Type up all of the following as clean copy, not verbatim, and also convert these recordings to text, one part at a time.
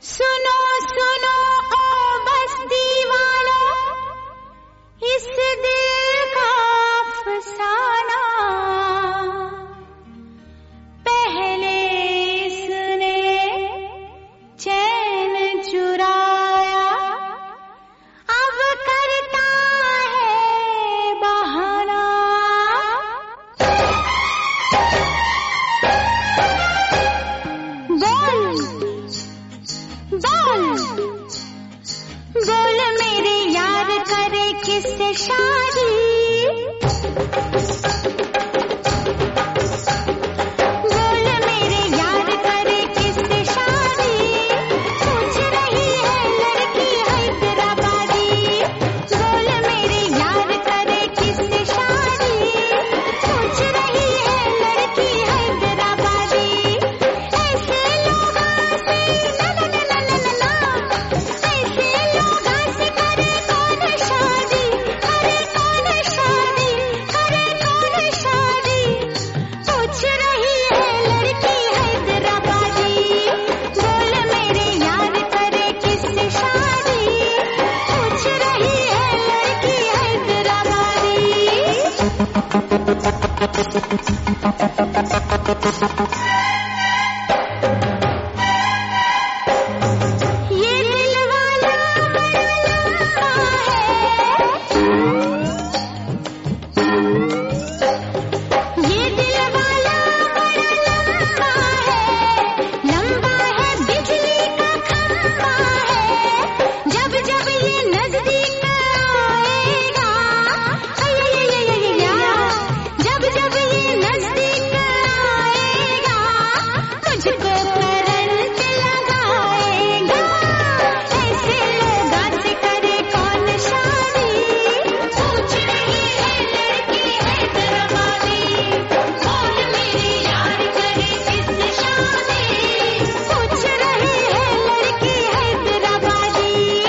सुनो सुनो ओ बस्ती वालों, इस दिल का अफसाना। पहले इसने चैन चुराया, अब करता है बहाना। बोल मेरे यार करे किससे शादी। बोल मेरे यार करे किससे शादी। पूछ रही है लड़की हैदराबादी। बोल मेरे यार करे किससे शादी। पूछ रही है लड़की हैदराबादी। ऐसे लोगों से ना ना ना ना ना ना, ऐसे लोगों से करे कौन शादी। करे कौन शादी, करे कौन शादी। पूछ रही है लड़की हैदराबादी। बोल मेरे यार करे किससे शादी। पूछ रही है लड़की हैदराबादी। ये दिल वाला बड़ा लंबा है। ये दिल वाला बड़ा लंबा है। लंबा है बिजली का खंबा है। जब जब ये नजदीक आएगा, जब जब ये नजदीक आएगा, मुझको करंट लगाएगा। ऐसे लोगों से करे कौन शादी। पूछ रही है लड़की हैदराबादी। बोल मेरे यार करे किससे शादी। पूछ रही है लड़की हैदराबादी।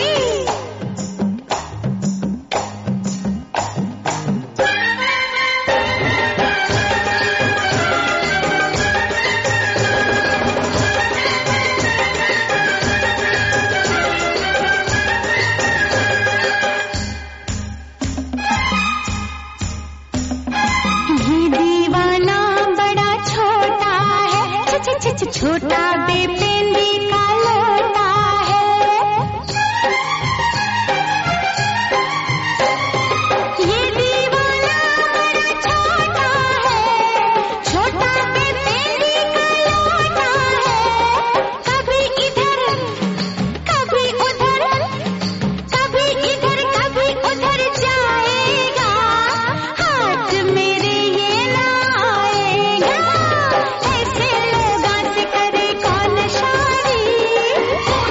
ये दीवाना बड़ा छोटा है। छोटा बेपेंदी का लोटा है। ये दीवाना बड़ा छोटा है। छोटा बेपेंदी का लोटा है। कभी इधर कभी उधर, कभी इधर कभी उधर जाएगा। हाथ मेरे ये ना आएगा। ऐसे लोगों से करे कौन शादी।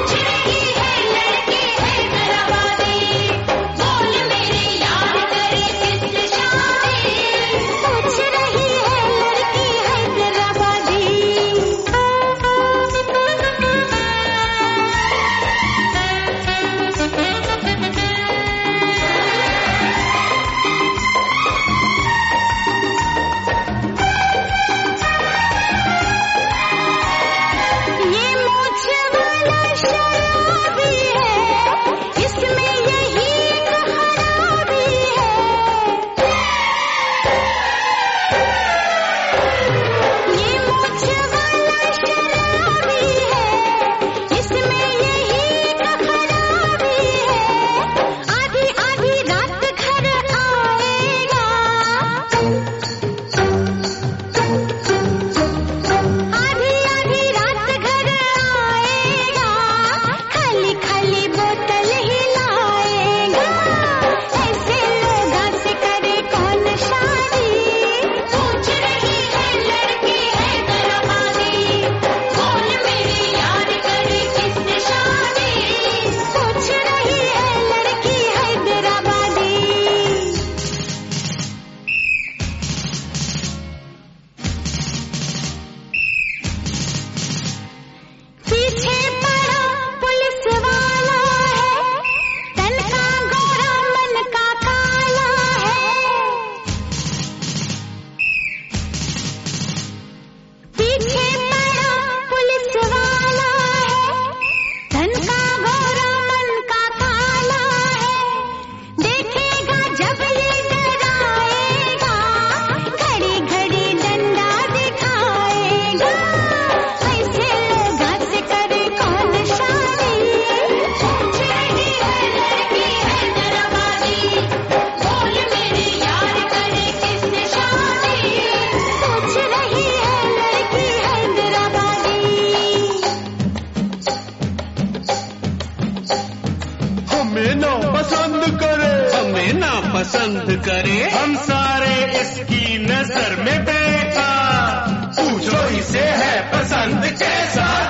पसंद करे, हमें ना पसंद करे, हम सारे इसकी नजर में बेकार, पूछो इसे है पसंद कैसा।